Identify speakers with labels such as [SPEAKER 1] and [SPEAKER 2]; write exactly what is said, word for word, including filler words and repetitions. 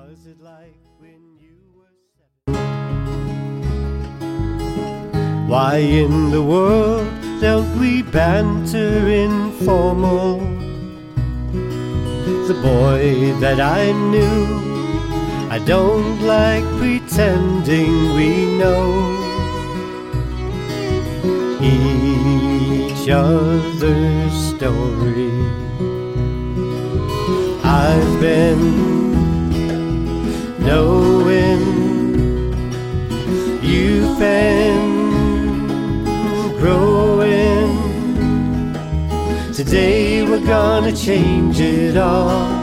[SPEAKER 1] Was it like when you were seven? Why in the world don't we banter informal? The boy that I knew, I don't like pretending we know each other's story. I've been knowing you've been growing. Today we're gonna change it all.